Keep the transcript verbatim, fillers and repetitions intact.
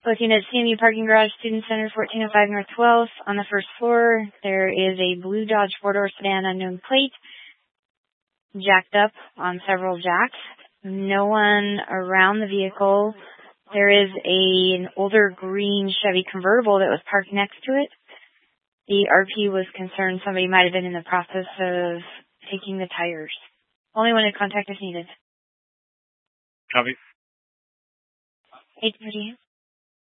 Looking at C M U Parking Garage, Student Center, fourteen oh five North twelfth. On the first floor, there is a blue Dodge four-door sedan, unknown plate, jacked up on several jacks. No one around the vehicle. There is a, an older green Chevy convertible that was parked next to it. The R P was concerned somebody might have been in the process of taking the tires. Only one in contact if needed. Copy. eight thirty.